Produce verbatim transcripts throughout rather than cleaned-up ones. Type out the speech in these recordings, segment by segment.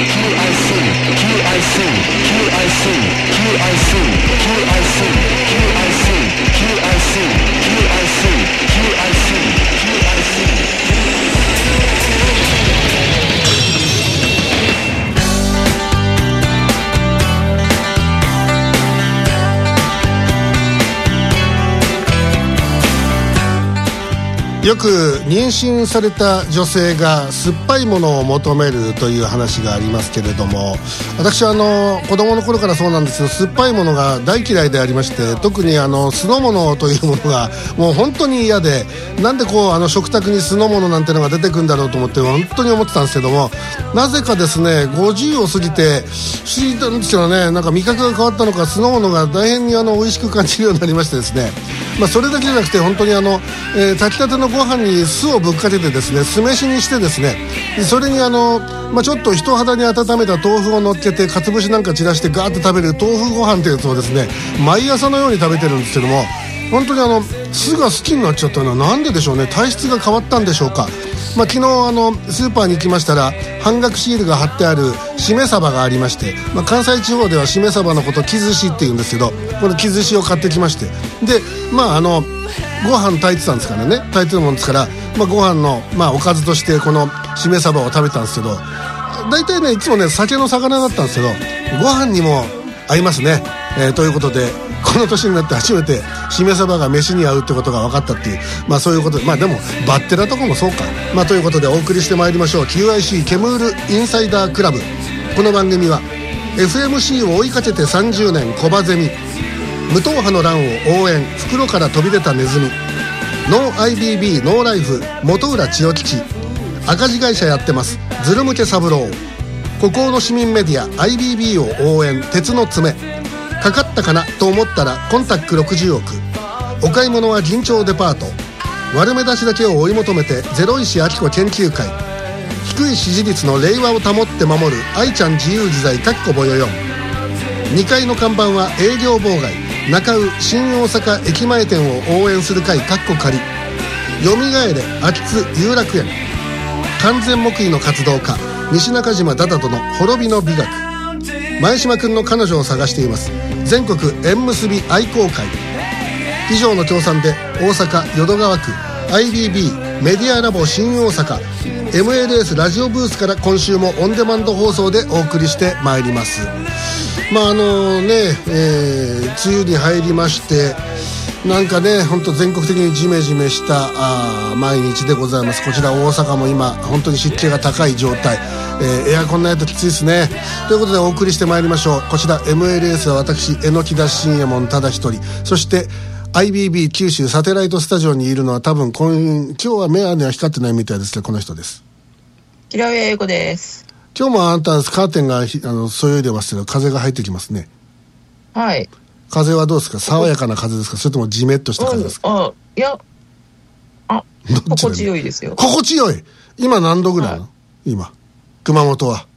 よく妊娠された女性が酸っぱいものを求めるという話がありますけれども、私はあの子供の頃からそうなんですけど、酸っぱいものが大嫌いでありまして、特にあの酢の物というものがもう本当に嫌で、なんでこうあの食卓に酢の物なんてのが出てくるんだろうと思って本当に思ってたんですけども、なぜかですねごじゅうを過ぎて不思議なんですよね、なんか味覚が変わったのか酢の物が大変にあの美味しく感じるようになりましてですね、まあ、それだけじゃなくて本当にあの、えー、炊きたてのご飯に酢をぶっかけてですね、酢飯にしてですね、それにあの、まあ、ちょっと人肌に温めた豆腐を乗っけてかつ節なんか散らしてガーッて食べる豆腐ご飯というやつをですね毎朝のように食べてるんですけども、本当にあの酢が好きになっちゃったのはなんででしょうね。体質が変わったんでしょうか。まあ、昨日あのスーパーに行きましたら半額シールが貼ってあるしめ鯖がありまして、まあ、関西地方ではしめ鯖のこと木寿司っていうんですけど、この木寿司を買ってきまして、でまああのご飯炊いてたんですからね、炊いてるもんですから、まあ、ご飯の、まあ、おかずとしてこのしめ鯖を食べたんですけど、大体ねいつもね酒の魚だったんですけどご飯にも合いますね、えー、ということでこの年になって初めてしめ鯖が飯に合うってことが分かったっていう、まあそういうことで、まあでもバッテラとかもそうか、まあということでお送りしてまいりましょう キューアイシー ケムールインサイダークラブ。この番組は エフエムシー を追いかけてさんじゅうねんコバゼミ、無党派の乱を応援、袋から飛び出たネズミ、ノー アイビービー ノーライフ元浦千代吉、赤字会社やってますズル向け三郎、孤高の市民メディア アイビービー を応援鉄の爪、かかったかなと思ったらコンタックろくじゅうおく、お買い物は銀蝶デパート、悪目立ちだけを追い求めてゼロ石明子研究会、低い支持率の令和を保って守る愛ちゃん自由自在かっこぼよよん、にかいの看板は営業妨害、中尾新大阪駅前店を応援する会かっこ仮、よみがえれ秋津遊楽園、完全黙秘の活動家西中島ダダとの滅びの美学、前島くんの彼女を探しています全国縁結び愛好会、以上の協賛で大阪淀川区 アイビービー メディアラボ新大阪 エムエルエス ラジオブースから今週もオンデマンド放送でお送りしてまいります。まああのね、えー、梅雨に入りまして、なんかね本当全国的にジメジメしたあ毎日でございます。こちら大阪も今本当に湿気が高い状態、えー、エアコンないときついですね。ということでお送りしてまいりましょう。こちら エムエルエス は私榎木田信右衛門ただ一人、そして アイビービー 九州サテライトスタジオにいるのは多分今今日は目は光ってないみたいですけど、この人です。 平上英子です。 今日もあんたカーテンがあのそよいでますけど風が入ってきますね。 はい。 風はどうですか？爽やかな風ですか？それともジメッとした風ですか？ うん、あいやあ心地よいですよ。 心地よい。今何度ぐらいなの、はい、今熊本は。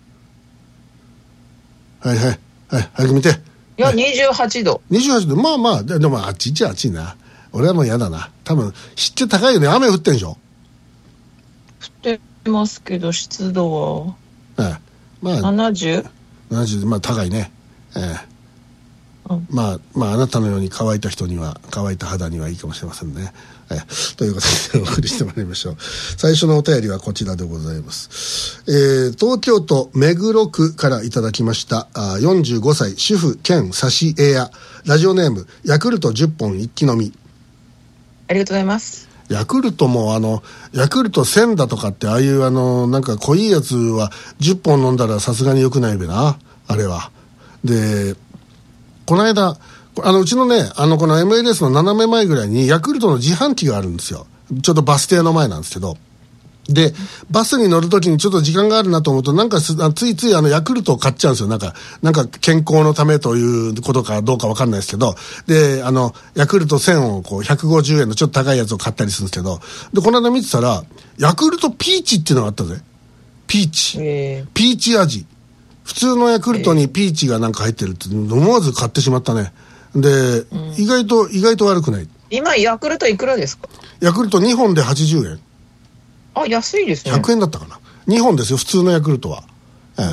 はいはいはい早く見て。いや、 はい、 にじゅうはちど。 にじゅうはちど、まあまあでもあっちっちゃあっちいな。俺はもう嫌だな。多分湿気高いよね。雨降ってんでしょ？ 降ってますけど湿度は、 ええ、まあ ななじゅう？ ななじゅう、まあ高いね。ええ、うん、まあまああなたのように乾いた人には乾いた肌にはいいかもしれませんね。ええ、ということでお送りしてまいりましょう。最初のお便りはこちらでございます。えー、東京都目黒区からいただきましたあよんじゅうごさい主婦兼差し絵屋、ラジオネームヤクルトじゅっぽん一気飲み。 ありがとうございます。 ヤクルトもあのヤクルトせんだとかってああいうあのなんか濃いやつはじゅっぽん飲んだらさすがに良くないべなあれは。でこの間あのうちのねあのこの エムエルエス の斜め前ぐらいにヤクルトの自販機があるんですよ。ちょっとバス停の前なんですけど、でバスに乗るときにちょっと時間があるなと思うとなんかついついあのヤクルトを買っちゃうんですよ。なんかなんか健康のためということかどうかわかんないですけど、であのヤクルトせんをこうひゃくごじゅうえんのちょっと高いやつを買ったりするんですけど、でこの間見てたらヤクルトピーチっていうのがあったぜ。ピーチ、えー、ピーチ味。普通のヤクルトにピーチがなんか入ってるって思わず買ってしまったね。で、うん、意外と意外と悪くない。 今ヤクルトいくらですか？ ヤクルトにほんではちじゅうえん。 あ、安いですね。 ひゃくえんだったかな。にほんですよ普通のヤクルトは、ええ、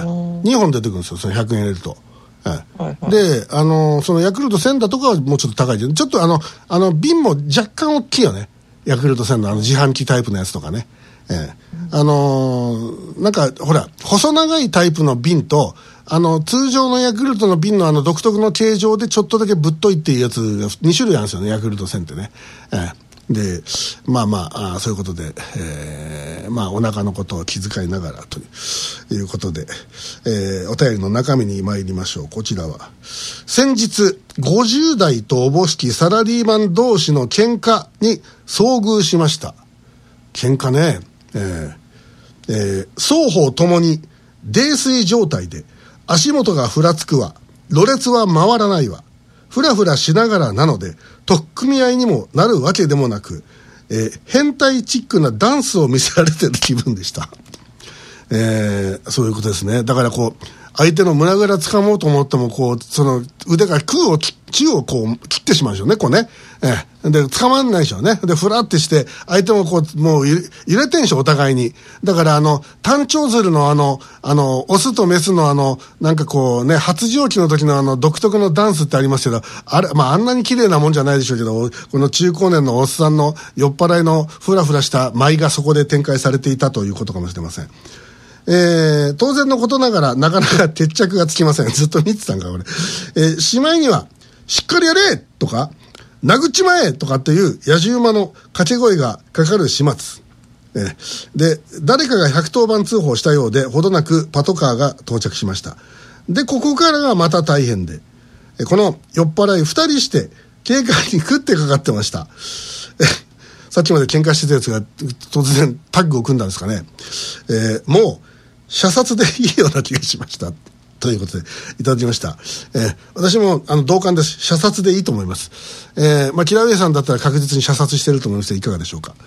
にほん出てくるんですよ、そのひゃくえん入れると。はいはいはい、 で、あのー、そのヤクルトせんだとかはもうちょっと高いけど、ちょっとあの、あの、瓶も若干大きいよね。ヤクルトせんのあの自販機タイプのやつとかね。ええ、あのー、なんか、ほら、細長いタイプの瓶と、あの、通常のヤクルトの瓶のあの独特の形状でちょっとだけぶっといっていうやつがに種類あるんですよね、ヤクルトせんってね。ええで、まあまあ、あそういうことで、えー、まあお腹のことを気遣いながらということで、えー、お便りの中身に参りましょう。こちらは。先日、ごじゅう代とおぼしきサラリーマン同士の喧嘩に遭遇しました。喧嘩ね、えーえー、双方ともに泥酔状態で、足元がふらつくわ、ろれつは回らないわ、ふらふらしながらなので、取っ組み合いにもなるわけでもなく、えー、変態チックなダンスを見せられてる気分でした。えー、そういうことですね。だからこう、相手の胸ぐら掴もうと思っても、こう、その腕が空を、宙をこう切ってしまうでしょうね、こうね。えー、で、掴まんないでしょうね。で、ふらってして、相手もこう、もう揺れてんでしょ、お互いに。だからあの、単調鶴のあの、あの、オスとメスのあの、なんかこうね、発情期の時のあの、独特のダンスってありますけど、あれ、まあ、あんなに綺麗なもんじゃないでしょうけど、この中高年のおっさんの酔っ払いのふらふらした舞がそこで展開されていたということかもしれません。えー、当然のことながらなかなか決着がつきません。ずっと見てたんか、俺。えー、しまいには、しっかりやれとか、殴っちまえとかっていう野じ馬の掛け声がかかる始末。えー、で、誰かがひゃくとおばん通報したようで、ほどなくパトカーが到着しました。で、ここからがまた大変で、えー、この酔っ払い二人して、警戒に食ってかかってました。さっきまで喧嘩してたやつが突然タッグを組んだんですかね。えー、もう、射殺でいいような気がしました。ということで、いただきました。えー、私も、あの、同感です。射殺でいいと思います。えー、まあ、キラウエさんだったら確実に射殺してると思いますが、いかがでしょうか。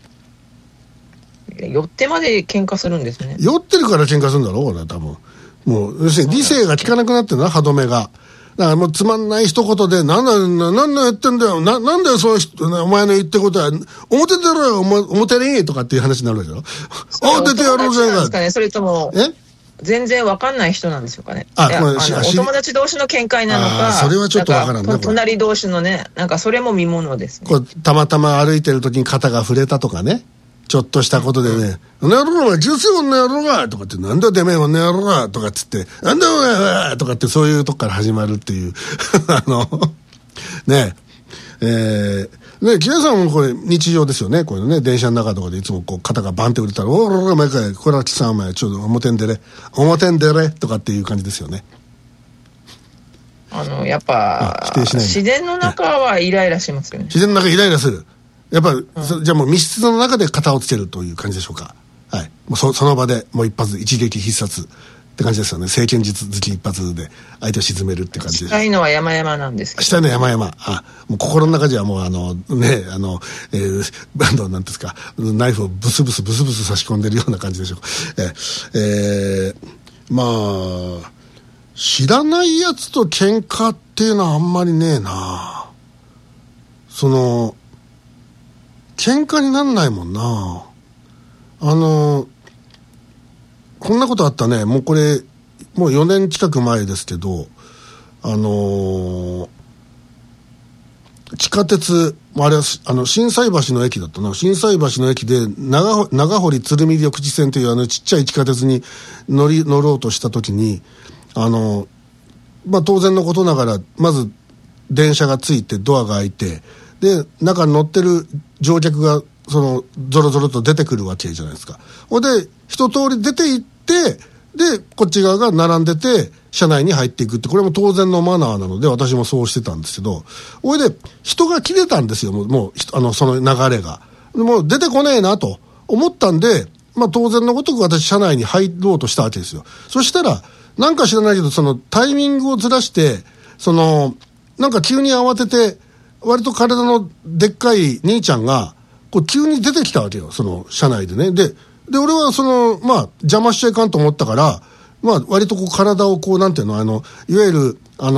酔ってまで喧嘩するんですね。 酔ってるから喧嘩するんだろう、これは多分。もう、要するに理性が効かなくなってるな、歯止めが。だからもうつまんない一言で、なんだ、なんだやってんだよ、な、なんだよ、その人、お前の言ってことは、表出ろよ、表にとかっていう話になるわけだろ。あ、出てやろうじゃんか。 ですかね、それとも、え全然わかんない人なんでしょうかね。 あ、 あのお友達同士の喧嘩なのか、 それはちょっとわからんね。 隣同士のね、なんかそれも見ものですね。 こうたまたま歩いてる時に肩が触れたとかね。ちょっとしたことでね、うん、なるほど、ジュースよ、なるほど、とかって、なんだてめえも、なるほど、とかっつって、なんだお前、とかって、そういうとこから始まるっていう、あの、ねえ、えー、ね、木田さんもこれ日常ですよね、これね、電車の中とかでいつもこう、肩がバンって売れたら、おー、お前かい、これは木さんお前、ちょっと表に出れ、表に出れ、とかっていう感じですよね。 あの、やっぱ、否定しない自然の中はイライラしますよね。 自然の中イライラする。やっぱり、うん、じゃあもう密室の中で型をつけるという感じでしょうか。はい。もう そ, その場でもう一発、一撃必殺って感じですよね。聖剣術好き一発で相手を沈めるって感じで。 したいのは山々なんですけど。 したいのは山々。あ、もう心の中ではもうあの、ね、あの、えー、バンドなんですか、ナイフをブスブスブスブス差し込んでるような感じでしょうか。えー、えー、まあ、知らないやつと喧嘩っていうのはあんまりねえな。その、喧嘩になんないもんな。あのこんなことあったね。もうこれもうよねん近く前ですけど、あのー、地下鉄あれはあの心斎橋の駅だったな。心斎橋の駅で長長堀鶴見緑地線というあのちっちゃい地下鉄に乗り乗ろうとした時に、あのー、まあ当然のことながらまず電車がついてドアが開いて、で中に乗ってる乗客がそのゾロゾロと出てくるわけじゃないですか。ほんで一通り出て行って、でこっち側が並んでて車内に入っていくって、これも当然のマナーなので私もそうしてたんですけど、ほいで人が来てたんですよ。もう、もうあのその流れがもう出てこねえなと思ったんで、まあ当然のごとく私車内に入ろうとしたわけですよ。そしたらなんか知らないけどそのタイミングをずらして、そのなんか急に慌てて割と体のでっかい兄ちゃんがこう急に出てきたわけよ、その車内でね。で、で俺はそのまあ邪魔しちゃいかんと思ったから、まあ割とこう体をこうなんていうの、あのいわゆるあの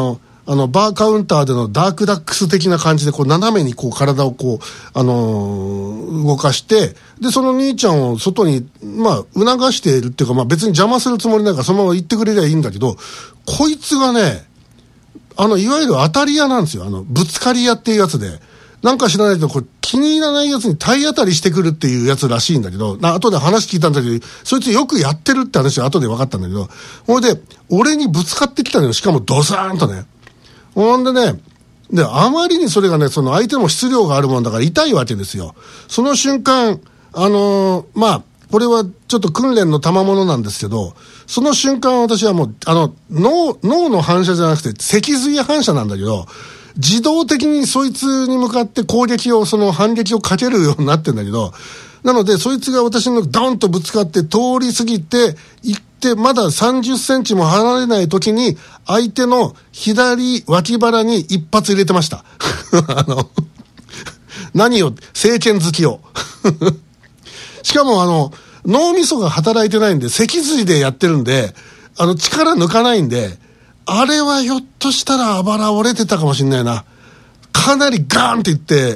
あのバーカウンターでのダークダックス的な感じでこう斜めにこう体をこう、あのー、動かして、でその兄ちゃんを外にまあ促しているっていうか、まあ別に邪魔するつもりないからそのまま行ってくれりゃいいんだけど、こいつがね、あのいわゆる当たり屋なんですよ。あのぶつかり屋っていうやつで、なんか知らないけどこれ気に入らないやつに体当たりしてくるっていうやつらしいんだけど、な後で話聞いたんだけど、そいつよくやってるって話は後で分かったんだけど、ほいで俺にぶつかってきたのよ。しかもドサーンとね。ほんでね、であまりにそれがね、その相手も質量があるもんだから痛いわけですよ。その瞬間、あのー、まあこれはちょっと訓練の賜物なんですけど、その瞬間私はもうあの 脳, 脳の反射じゃなくて脊髄反射なんだけど、自動的にそいつに向かって攻撃を、その反撃をかけるようになってんだけど、なのでそいつが私のドンとぶつかって通り過ぎて行って、まださんじゅっセンチも離れない時に相手の左脇腹に一発入れてましたあの何を聖剣好きをしかもあの脳みそが働いてないんで、脊髄でやってるんで、あの力抜かないんで、あれはひょっとしたらあばら折れてたかもしんないな。かなりガーンって言って、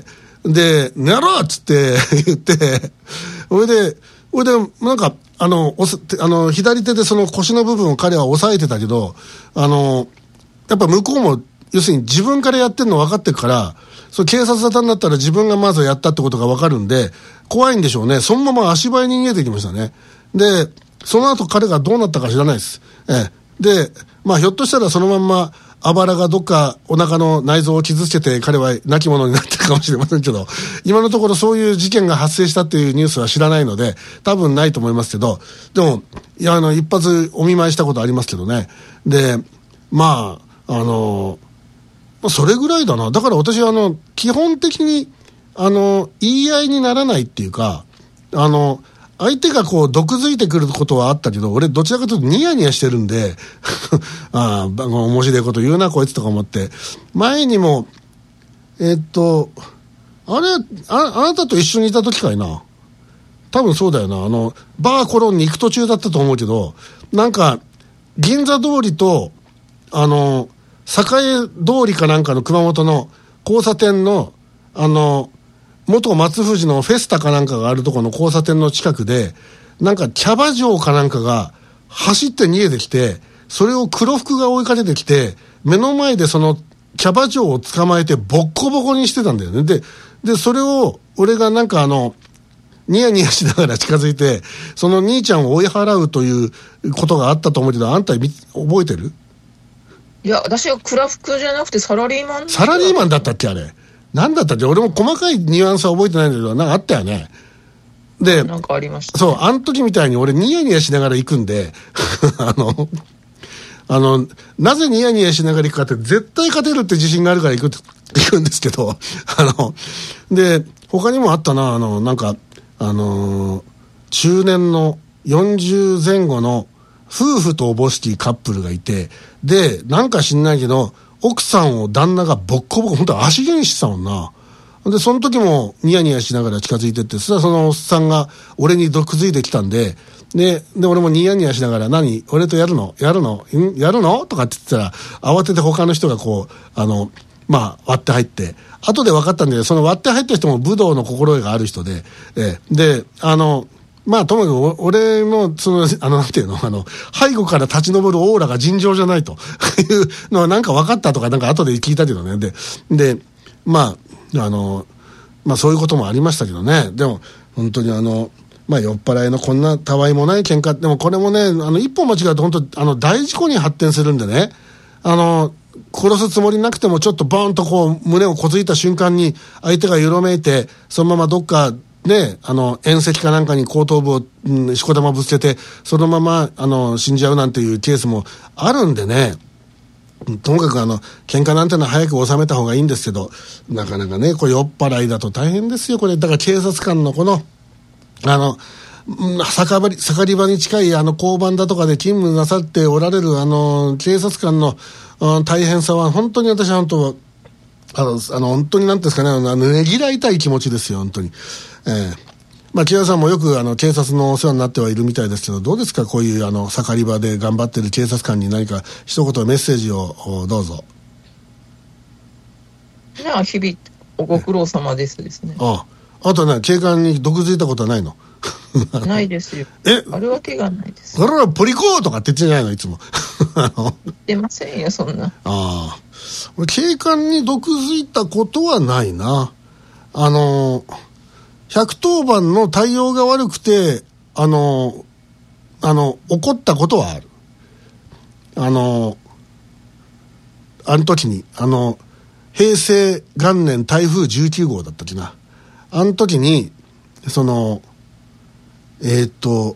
で寝ろっつって言って、それでそれでなんかあのおあの左手でその腰の部分を彼は押さえてたけど、あのやっぱ向こうも要するに自分からやってるの分かってるから、それ警察沙汰になったら自分がまずやったってことが分かるんで怖いんでしょうね。そのまま足早に逃げてきましたね。でその後彼がどうなったか知らないです。ええ、でまあひょっとしたらそのまんまあばらがどっかお腹の内臓を傷つけて彼は亡き者になってるかもしれませんけど、今のところそういう事件が発生したっていうニュースは知らないので多分ないと思いますけど、でもいやあの一発お見舞いしたことありますけどね。でまああのそれぐらいだな。だから私はあの基本的にあの言い合いにならないっていうか、あの相手がこう毒づいてくることはあったけど、俺どちらかというとニヤニヤしてるんでああ面白いこと言うなこいつとか思って、前にもえー、っとあれ あ, あなたと一緒にいた時かいな、多分そうだよな、あのバーコロンに行く途中だったと思うけど、なんか銀座通りとあの栄通りかなんかの熊本の交差点のあの元松藤のフェスタかなんかがあるところの交差点の近くで、なんかキャバ嬢かなんかが走って逃げてきて、それを黒服が追いかけてきて、目の前でそのキャバ嬢を捕まえてボッコボコにしてたんだよね。で、でそれを俺がなんかあのニヤニヤしながら近づいて、その兄ちゃんを追い払うということがあったと思うけど、あんた覚えてる？ いや、私は黒服じゃなくてサラリーマン。 サラリーマンだったっけあれ。なんだったっけ、俺も細かいニュアンスは覚えてないんだけど、なんかあったよね。で、 なんかありました、ね。 そう、あの時みたいに俺ニヤニヤしながら行くんで、あの、あの、なぜニヤニヤしながら行くかって、絶対勝てるって自信があるから行く、行くんですけど、あの、で、他にもあったな、あの、なんか、あの、中年のよんじゅう前後の夫婦とおぼしきカップルがいて、で、なんか知んないけど、奥さんを旦那がボッコボコ、本当は足蹴にしてたもんな。で、その時もニヤニヤしながら近づいてって、そしたらそのおっさんが俺に毒づいてきたんで、で、で、俺もニヤニヤしながら、何俺とやるのやるのんやるのとかって言ってたら、慌てて他の人がこう、あの、まあ、割って入って、後で分かったんで、その割って入った人も武道の心得がある人で、えで、あの、まあともかく俺のそのあのなんていうのあの背後から立ち上るオーラが尋常じゃないというのはなんか分かったとかなんか後で聞いたけどね。ででまああのまあそういうこともありましたけどね。でも本当にあのまあ酔っ払いのこんなたわいもない喧嘩でもこれもね、あの一歩間違うと本当あの大事故に発展するんでね、あの殺すつもりなくてもちょっとボーンとこう胸をこづいた瞬間に相手がよろめいてそのままどっかね、あの縁石かなんかに後頭部を、うん、しこ玉ぶつけてそのままあの死んじゃうなんていうケースもあるんでね、ともかくあの喧嘩なんてのは早く収めた方がいいんですけど、なかなかねこれ酔っ払いだと大変ですよこれ。だから警察官のこのあの酒場盛り場に近いあの交番だとかで勤務なさっておられるあの警察官の、うん、大変さは本当に私は本当あのあの本当になんていうんですかね、あのねぎらいたい気持ちですよ本当に。えー、まあ木原さんもよくあの警察のお世話になってはいるみたいですけど、どうですかこういうあの盛り場で頑張ってる警察官に何か一言メッセージをどうぞ。 ね、日々ご苦労様ですですね。 ああ、あとね、警官に毒づいたことはないの？ ないですよ。 え、 あるわけがないです。 それはポリコーとかって言ってんじゃないのいつも。 言ってませんよそんな。 ああ、警官に毒づいたことはないな。あのひゃくとおばんの対応が悪くてあのあの怒ったことはある。あのあの時にあの平成元年台風じゅうきゅうごうだったっけな。あの時にそのえー、っと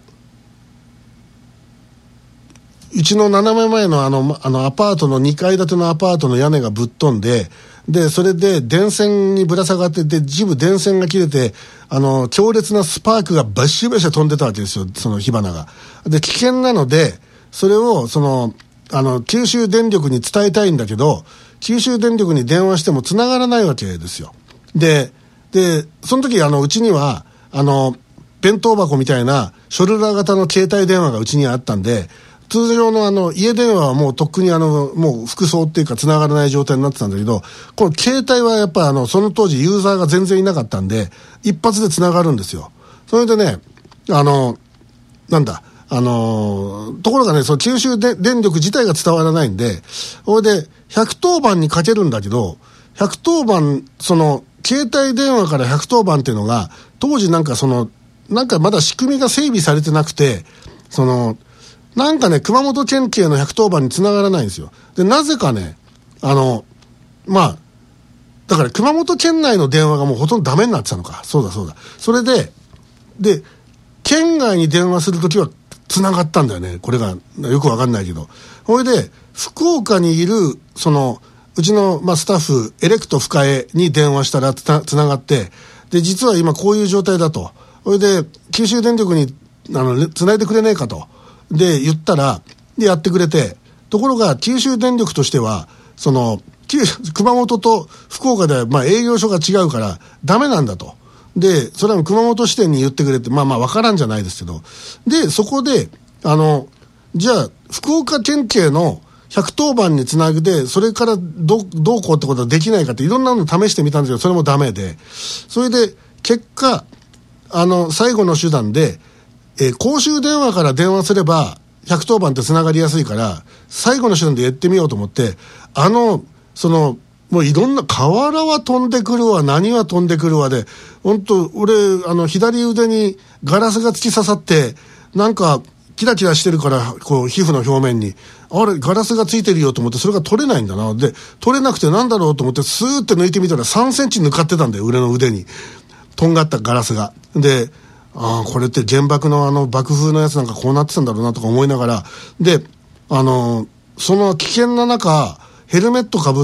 うちの斜め前のあの、あのアパートのにかい建てのアパートの屋根がぶっ飛んで、でそれで電線にぶら下がってて、一部電線が切れて、あの強烈なスパークがバシバシ飛んでたわけですよ、その火花が。で危険なのでそれをそのあの九州電力に伝えたいんだけど、九州電力に電話しても繋がらないわけですよ。ででその時あのうちにはあの弁当箱みたいなショルダー型の携帯電話がうちにあったんで、通常のあの家電話はもうとっくにあのもう服装っていうか繋がらない状態になってたんだけど、この携帯はやっぱあのその当時ユーザーが全然いなかったんで一発で繋がるんですよ。それでね、あのなんだあのところがね、その九州で電力自体が伝わらないんで、それでひゃくとおばんにかけるんだけど、ひゃくとおばんその携帯電話からひゃくとおばんっていうのが当時なんかそのなんかまだ仕組みが整備されてなくて、そのなんかね、熊本県警のひゃくとおばんに繋がらないんですよ。で、なぜかね、あの、まあ、だから熊本県内の電話がもうほとんどダメになってたのか。そうだそうだ。それで、で、県外に電話するときは繋がったんだよね。これがよくわかんないけど。それで、福岡にいる、その、うちの、まあ、スタッフ、エレクト深江に電話したらつな、繋がって、で、実は今こういう状態だと。それで、九州電力に、あの、繋いでくれねえかと。で言ったらでやってくれて、ところが九州電力としてはその熊本と福岡ではまあ営業所が違うからダメなんだと。でそれは熊本支店に言ってくれて、まあまあ分からんじゃないですけど、でそこであのじゃあ福岡県警のひゃくとおばんにつなぐで、それからどどうこうってことはできないかっていろんなの試してみたんですけど、それもダメで、それで結果あの最後の手段でえー、公衆電話から電話すればひゃくとおばんってつながりやすいから最後の手段でやってみようと思って、あのそのもういろんな瓦は飛んでくるわ何は飛んでくるわで、本当俺あの左腕にガラスが突き刺さってなんかキラキラしてるから、こう皮膚の表面にあれガラスがついてるよと思って、それが取れないんだな。で取れなくてなんだろうと思ってスーって抜いてみたらさんセンチ抜かってたんだよ、俺の腕にとんがったガラスが。でああこれって原爆のあの爆風のやつなんかこうなってたんだろうなとか思いながら、であのその危険な中ヘルメットかぶって、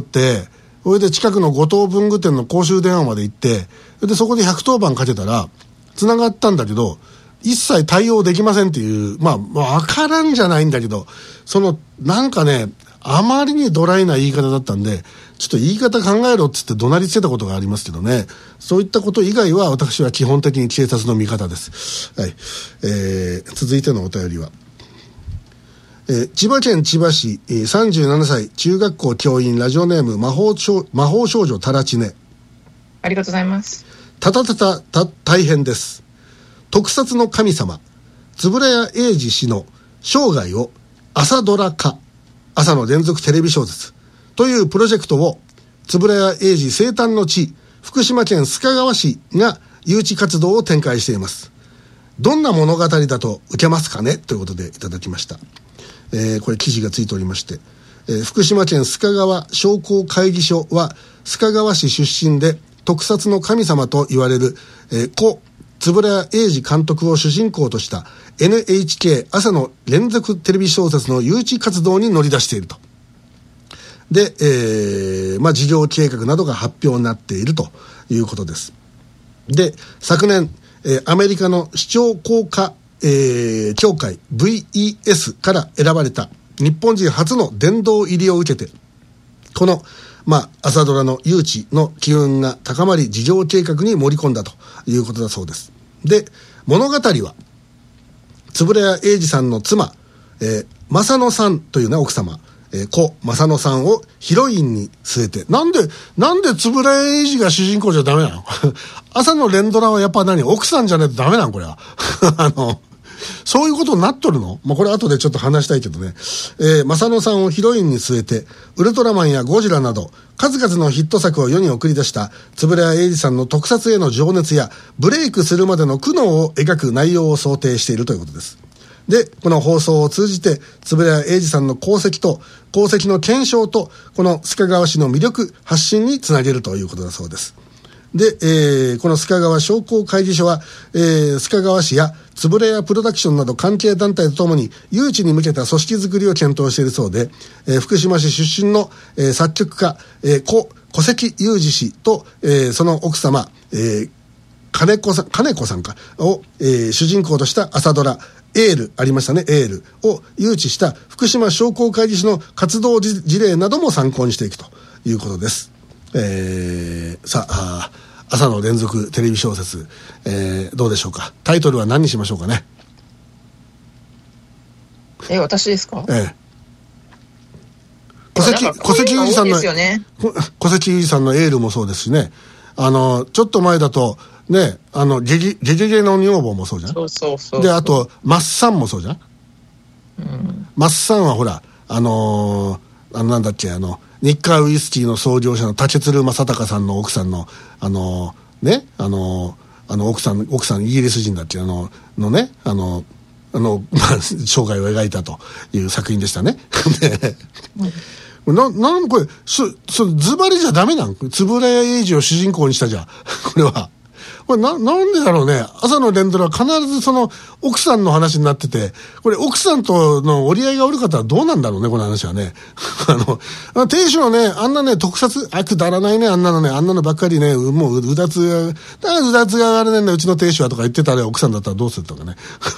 それで近くの五島文具店の公衆電話まで行って、でそこでひゃくとおばんかけたら繋がったんだけど一切対応できませんっていう、まあ分からんじゃないんだけど、そのなんかねあまりにドライな言い方だったんで、ちょっと言い方考えろっつって怒鳴りつけたことがありますけどね。そういったこと以外は私は基本的に警察の味方です。はい。えー、続いてのお便りは、えー、千葉県千葉市、えー、さんじゅうななさい中学校教員、ラジオネーム魔法少魔法少女タラチネ。 ありがとうございます。 たたたたた大変です。特撮の神様円谷英二氏の生涯を朝ドラ化、朝の連続テレビ小説というプロジェクトを円谷英二生誕の地福島県須賀川市が誘致活動を展開しています。どんな物語だと受けますかねということでいただきました。えー、これ記事がついておりまして、えー、福島県須賀川商工会議所は須賀川市出身で特撮の神様と言われる、えー、故円谷英二監督を主人公とした エヌエイチケー 朝の連続テレビ小説の誘致活動に乗り出していると。で、えーまあ、事業計画などが発表になっているということです。で昨年、えー、アメリカの視聴効果、えー、協会 ブイイーエス から選ばれた日本人初の殿堂入りを受けて、この、まあ、朝ドラの誘致の機運が高まり事業計画に盛り込んだということだそうです。で物語は円谷英二さんの妻、えー、正野さんというね奥様、 えー、小正野さんをヒロインに据えて、なんでなんで円谷英二が主人公じゃダメなの朝の連ドラはやっぱ何奥さんじゃないとダメなのこれはあのそういうことになっとるの？まあ、これ後でちょっと話したいけどね。えー、正野さんをヒロインに据えて、ウルトラマンやゴジラなど、数々のヒット作を世に送り出した円谷英二さんの特撮への情熱や、ブレイクするまでの苦悩を描く内容を想定しているということです。で、この放送を通じて、円谷英二さんの功績と、功績の検証と、この須賀川市の魅力発信につなげるということだそうです。で、えー、この須賀川商工会議所は、えー、須賀川市や円谷プロダクションなど関係団体とともに誘致に向けた組織づくりを検討しているそうで、えー、福島市出身の、えー、作曲家、えー、小小関裕二氏と、えー、その奥様、えー、金子さん、金子さんかを、えー、主人公とした朝ドラエールありましたね、エールを誘致した福島商工会議所の活動事例なども参考にしていくということです。えー、さあ、朝の連続テレビ小説、えー、どうでしょうか。タイトルは何にしましょうかね。 え、私ですか？ ええ。小関、小関裕二さんの、小関裕二さんのエールもそうですしね。あの、ちょっと前だと、ね、あの、ゲゲ、ゲゲゲの女房もそうじゃん。 そうそうそう。 で、あと、マッサンもそうじゃん。うん、マッサンはほら、あのー、あの、なんだっけ、あの、日課ウイスキーの創業者の竹鶴正隆さんの奥さんの、あのー、ね、あのー、あの、奥さん、奥さんイギリス人だっていうあの、のね、あの、あの、まあ、生涯を描いたという作品でしたね。で、うん、な、なんこれ、そ、そ、ズバリじゃダメなん？円谷英二を主人公にしたじゃん。これは。これな、なんでだろうね。朝の連ドラは必ずその奥さんの話になってて、これ奥さんとの折り合いが悪かったらどうなんだろうね、この話はね。あの、亭主のね、あんなね、特撮、あ、くだらないね、あんなのね、あんなのばっかりね、もううだつが、だからうだつがあれなんだ、うちの亭主はとか言ってたら奥さんだったらどうするとかね。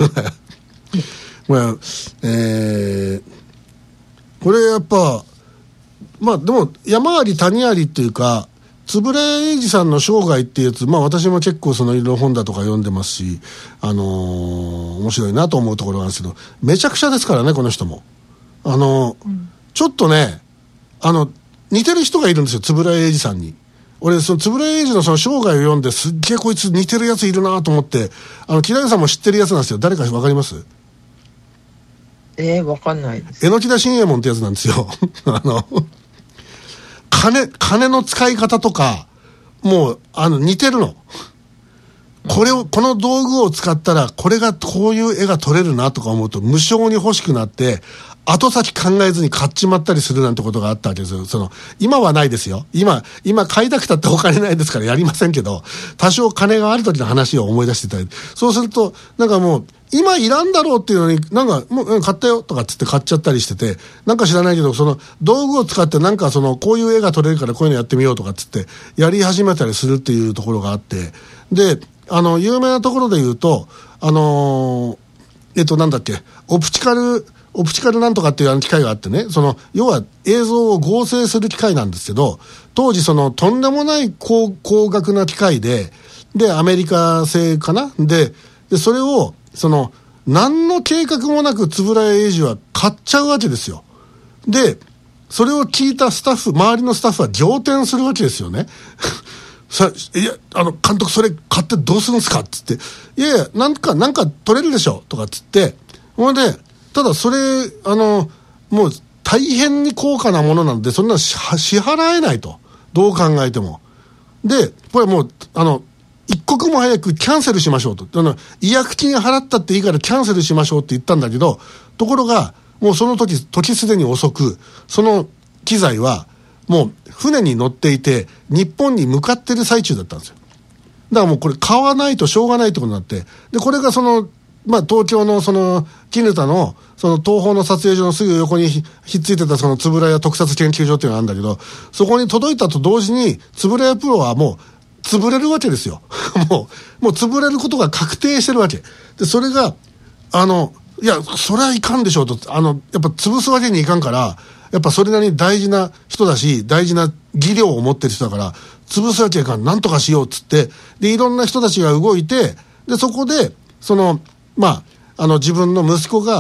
まあ、えー、これやっぱ、まあでも山あり谷ありっていうか、円谷英二さんの生涯っていうやつ、まあ私も結構そのいろいろ本だとか読んでますし、あのー、面白いなと思うところがあるんですけど、めちゃくちゃですからね、この人も。あのーうん、ちょっとね、あの、似てる人がいるんですよ、円谷英二さんに。俺、その円谷英二のその生涯を読んで、すっげえこいつ似てるやついるなと思って、あの、木田さんも知ってるやつなんですよ。誰かわかります？ えー、わかんないです。 榎田信右衛門ってやつなんですよ。あの、金、金の使い方とか、もう、あの、似てるの。これを、この道具を使ったら、これが、こういう絵が撮れるなとか思うと、無性に欲しくなって、後先考えずに買っちまったりするなんてことがあったわけですよ。その、今はないですよ。今、今買いたくたってお金ないですからやりませんけど、多少金がある時の話を思い出していただいて、そうすると、なんかもう、今いらんだろうっていうのに、なんか、もう、買ったよとかっつって買っちゃったりしてて、なんか知らないけど、その、道具を使ってなんかその、こういう絵が撮れるからこういうのやってみようとかっつって、やり始めたりするっていうところがあって、で、あの、有名なところで言うと、あのー、えっと、なんだっけ、オプチカル、オプチカルなんとかっていうあの機械があってね、その、要は映像を合成する機械なんですけど、当時その、とんでもない高、高額な機械で、で、アメリカ製かなで、で、それを、その、何の計画もなく円谷英二は買っちゃうわけですよ。で、それを聞いたスタッフ、周りのスタッフは仰天するわけですよね。さ、いや、あの、監督それ買ってどうするんですかっつって、いやいや、なんか、なんか取れるでしょとかっつって、ほんで、ただそれ、あの、もう大変に高価なものなので、そんな支払えないと。どう考えても。で、これもう、あの、一刻も早くキャンセルしましょうと。あの、違約金払ったっていいからキャンセルしましょうって言ったんだけど、ところが、もうその時、時すでに遅く、その機材は、もう船に乗っていて、日本に向かってる最中だったんですよ。だからもうこれ買わないとしょうがないってことになって、で、これがその、まあ、東京のその、絹田の、その東宝の撮影所のすぐ横にひっついてたその円谷特撮研究所っていうのがあるんだけど、そこに届いたと同時に、円谷プロはもう、潰れるわけですよ。もう、もう潰れることが確定してるわけ。で、それが、あの、いや、それはいかんでしょうと、あの、やっぱ潰すわけにいかんから、やっぱそれなりに大事な人だし、大事な技量を持ってる人だから、潰すわけにいかん、なんとかしようっつって、で、いろんな人たちが動いて、で、そこで、その、まあ、あの、自分の息子が、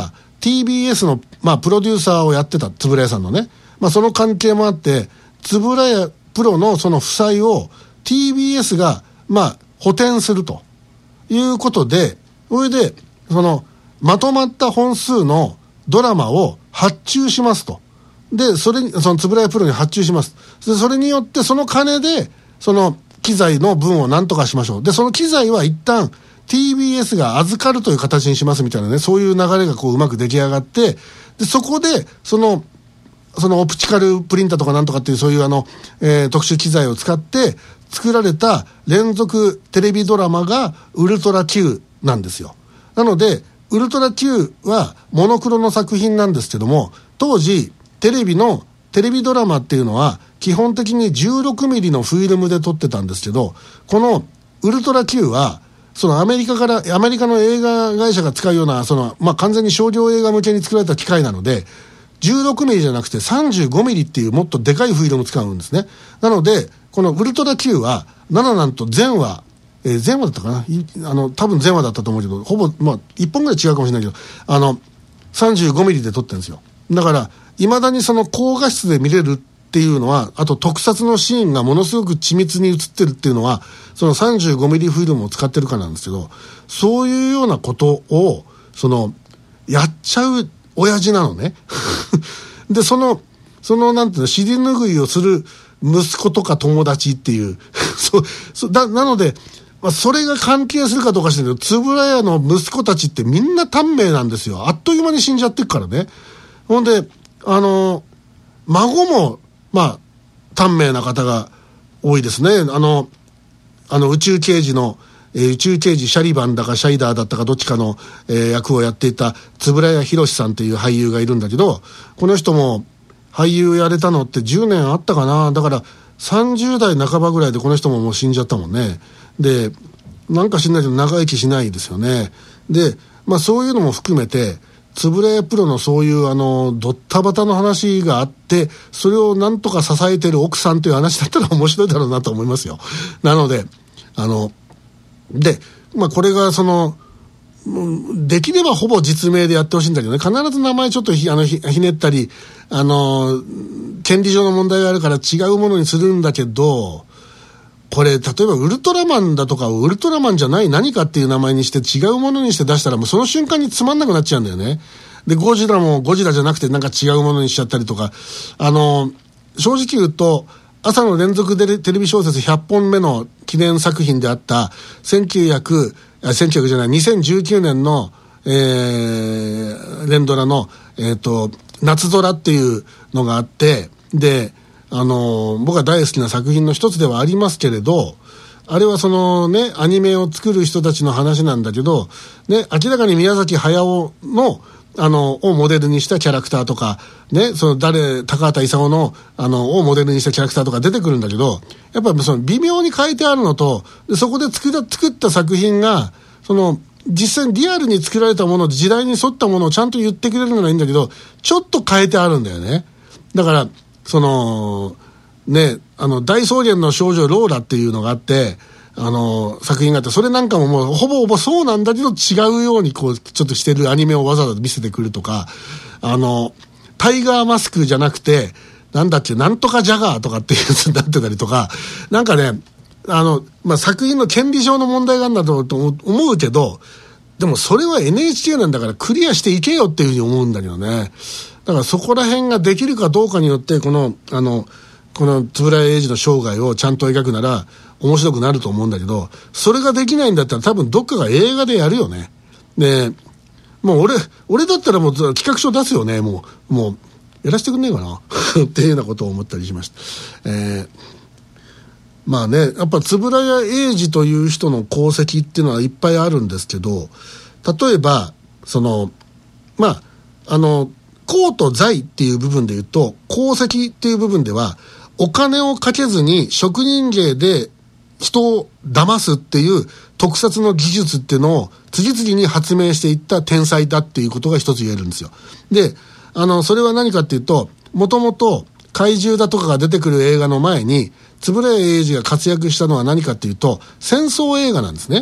ティービーエス の、まあ、プロデューサーをやってた円谷さんのね、まあ、その関係もあって円谷プロのその負債を ティービーエス が、まあ、補填するということで、それでそのまとまった本数のドラマを発注しますと。でそれにその円谷プロに発注します。でそれによってその金でその機材の分を何とかしましょう。でその機材は一旦 ティービーエス が預かるという形にしますみたいなね、そういう流れがこううまく出来上がって、でそこでそのそのオプチカルプリンターとかなんとかっていうそういうあの、えー、特殊機材を使って作られた連続テレビドラマがウルトラ Q なんですよ。なのでウルトラ Q はモノクロの作品なんですけども、当時テレビのテレビドラマっていうのは基本的にじゅうろくミリのフィルムで撮ってたんですけど、このウルトラ Q はそのアメリカからアメリカの映画会社が使うようなその、まあ、完全に商業映画向けに作られた機械なのでじゅうろくミリじゃなくてさんじゅうごミリっていうもっとでかいフィルム使うんですね。なのでこのウルトラ Q はなななんと全話、えー、全話だったかな、あの多分全話だったと思うけど、ほぼ、まあ、いっぽんぐらい違うかもしれないけど、あのさんじゅうごミリで撮ってるんですよ。だからいまだにその高画質で見れるっていうのは、あと特撮のシーンがものすごく緻密に映ってるっていうのはそのさんじゅうごミリフィルムを使ってるからなんですけど、そういうようなことをそのやっちゃう親父なのねでそのそのなんていうの、尻拭いをする息子とか友達っていうそそだなので、まあ、それが関係するかどうか知らないけど、円谷の息子たちってみんな短命なんですよ。あっという間に死んじゃってるからね。ほんであの孫もまあ短命な方が多いですね。あのあの宇宙刑事の、えー、宇宙刑事シャリバンだかシャイダーだったかどっちかの、えー、役をやっていた円谷博さんっていう俳優がいるんだけど、この人も俳優やれたのってじゅうねんあったかな。だからさんじゅう代半ばぐらいでこの人ももう死んじゃったもんね。でなんか知んないけど長生きしないですよね。でまあそういうのも含めて円谷プロのそういうあのドッタバタの話があって、それをなんとか支えてる奥さんという話だったら面白いだろうなと思いますよ。なのであのでまあこれがそのできればほぼ実名でやってほしいんだけどね、必ず名前ちょっと ひ, あの ひ, ひねったりあの権利上の問題があるから違うものにするんだけど、これ例えばウルトラマンだとかウルトラマンじゃない何かっていう名前にして違うものにして出したらもうその瞬間につまんなくなっちゃうんだよね。でゴジラもゴジラじゃなくてなんか違うものにしちゃったりとか、あの正直言うと朝の連続でテレビ小説ひゃっぽんめの記念作品であったせんきゅうひゃくあせんきゅうひゃくじゃないにせんじゅうきゅうねんの、えー、連ドラの、えーと、夏空っていうのがあって、であの僕は大好きな作品の一つではありますけれど、あれはそのねアニメを作る人たちの話なんだけど、ね、明らかに宮崎駿のあのをモデルにしたキャラクターとかね、その誰高畑勲のあのをモデルにしたキャラクターとか出てくるんだけど、やっぱりその微妙に変えてあるのと、そこで作った作った作品がその実際にリアルに作られたもの、時代に沿ったものをちゃんと言ってくれるのがいいんだけど、ちょっと変えてあるんだよね。だからそのね、あの大草原の少女ローラっていうのがあって、あの作品があって、それなんかももうほぼほぼそうなんだけど違うようにこうちょっとしてるアニメをわざわざ見せてくるとか、あのタイガーマスクじゃなくてなんだっけなんとかジャガーとかっていうやつになってたりとか、なんかねあの、まあ、作品の権利上の問題があるんだと思うけど、でもそれは エヌエイチケー なんだからクリアしていけよっていうふうに思うんだけどね。だからそこら辺ができるかどうかによってこのあのこの円谷英二の生涯をちゃんと描くなら面白くなると思うんだけど、それができないんだったら多分どっかが映画でやるよね。でもう俺俺だったらもう企画書出すよね。もうもうやらせてくんねえかなっていうようなことを思ったりしました。えー、まあね、やっぱ円谷英二という人の功績っていうのはいっぱいあるんですけど、例えばそのまああの公と財っていう部分で言うと、功績っていう部分ではお金をかけずに職人芸で人を騙すっていう特撮の技術っていうのを次々に発明していった天才だっていうことが一つ言えるんですよ。で、あのそれは何かっていうと、もともと怪獣だとかが出てくる映画の前に円谷英二が活躍したのは何かっていうと戦争映画なんですね。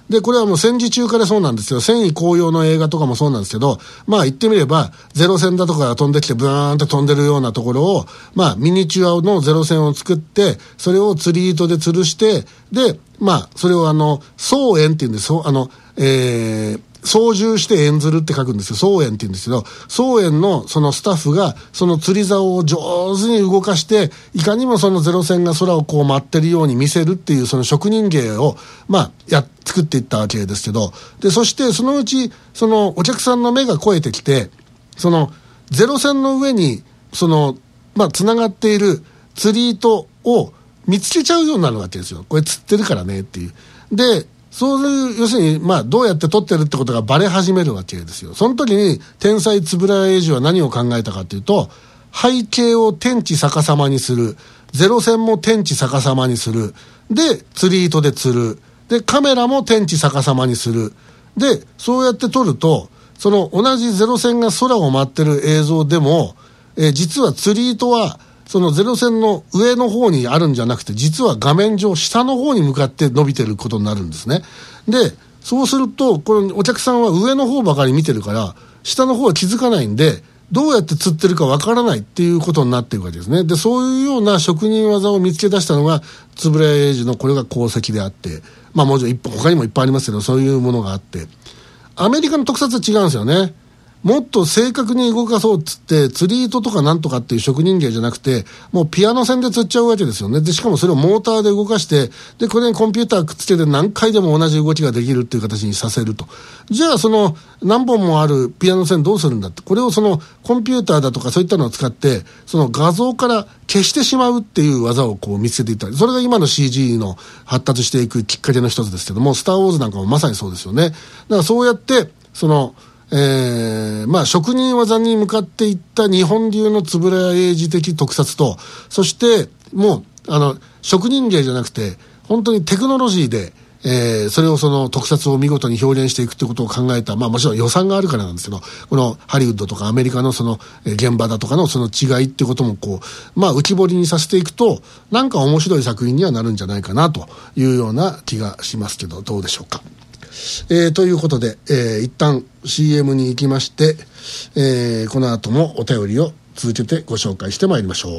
でこれはもう戦時中からそうなんですよ。戦意高揚の映画とかもそうなんですけど、まあ言ってみればゼロ戦だとかが飛んできてブーンって飛んでるようなところを、まあミニチュアのゼロ戦を作って、それを釣り糸で吊るして、でまあそれをあの操演っていうんです。あのえー操縦して演ずるって書くんですよ。操演って言うんですけど、操演のそのスタッフがその釣り竿を上手に動かして、いかにもそのゼロ戦が空をこう舞ってるように見せるっていうその職人芸をまあや作っていったわけですけど、でそしてそのうちそのお客さんの目が超えてきて、そのゼロ戦の上にそのまあつながっている釣り糸を見つけちゃうようになるわけですよ。これ釣ってるからねっていう。でそういう、要するに、まあ、どうやって撮ってるってことがバレ始めるわけですよ。その時に、天才円谷英二は何を考えたかというと、背景を天地逆さまにする。ゼロ戦も天地逆さまにする。で、釣り糸で釣る。で、カメラも天地逆さまにする。で、そうやって撮ると、その同じゼロ戦が空を舞ってる映像でも、えー、実は釣り糸は、そのゼロ線の上の方にあるんじゃなくて、実は画面上下の方に向かって伸びてることになるんですね。で、そうすると、このお客さんは上の方ばかり見てるから、下の方は気づかないんで、どうやって釣ってるかわからないっていうことになっているわけですね。で、そういうような職人技を見つけ出したのが、円谷英二のこれが功績であって、まあもちろん一他にもいっぱいありますけど、そういうものがあって、アメリカの特撮は違うんですよね。もっと正確に動かそうっつって、釣り糸とかなんとかっていう職人芸じゃなくて、もうピアノ線で釣っちゃうわけですよね。で、しかもそれをモーターで動かして、で、これにコンピューターくっつけて何回でも同じ動きができるっていう形にさせると。じゃあ、その何本もあるピアノ線どうするんだって。これをそのコンピューターだとかそういったのを使って、その画像から消してしまうっていう技をこう見つけていった。それが今の シージー の発達していくきっかけの一つですけども、スターウォーズなんかもまさにそうですよね。だからそうやって、その、えー、まあ職人技に向かっていった日本流の円谷英二的特撮と、そしてもうあの職人芸じゃなくて本当にテクノロジーで、えー、それをその特撮を見事に表現していくってことを考えた、まあもちろん予算があるからなんですけど、このハリウッドとかアメリカのその現場だとかのその違いってこともこうまあ浮き彫りにさせていくと、なんか面白い作品にはなるんじゃないかなというような気がしますけど、どうでしょうか。えー、ということで、えー、一旦 シーエム に行きまして、えー、この後もお便りを続けてご紹介してまいりましょう。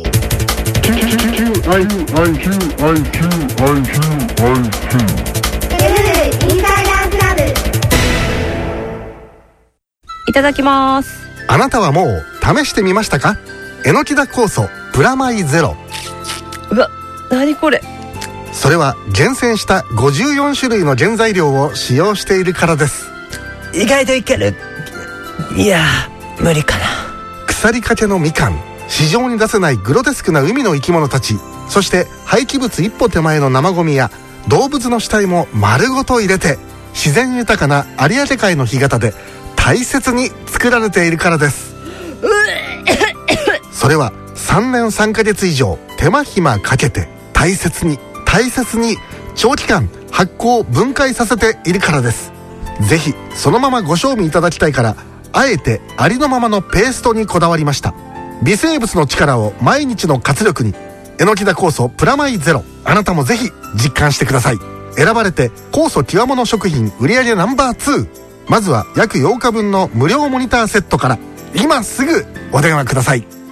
いただきます。 あなたはもう試してみましたか？えのきだ酵素プラマイゼロ。 うわ、何これ。 それは厳選したごじゅうよん種類の原材料を使用しているからです。 意外といける。いや無理かな。 腐りかけのみかん、市場に出せないグロテスクな海の生き物たち、そして廃棄物一歩手前の生ゴミや動物の死体も丸ごと入れて、自然豊かな有明海の干潟で大切に作られているからです。それはさんねんさんかげつ以上手間暇かけて大切に大切に長期間発酵分解させているからです。ぜひそのままご賞味いただきたいから、あえてありのままのペーストにこだわりました。微生物の力を毎日の活力に、えのきだ酵素プラマイゼロ、あなたもぜひ実感してください。選ばれて酵素極物食品売上ナンバーツー。まずは約ようかぶんの無料モニターセットから今すぐお電話ください。